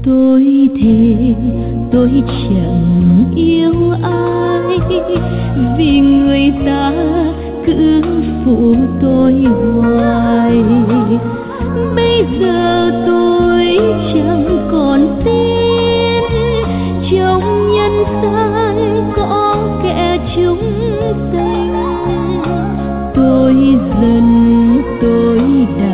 Tôi thề tôi chẳng yêu ai, vì người ta cứ phụ tôi hoài. Bây giờ tôi chẳng còn tin trong nhân gian có kẻ chung tình. Tôi dần tôi đã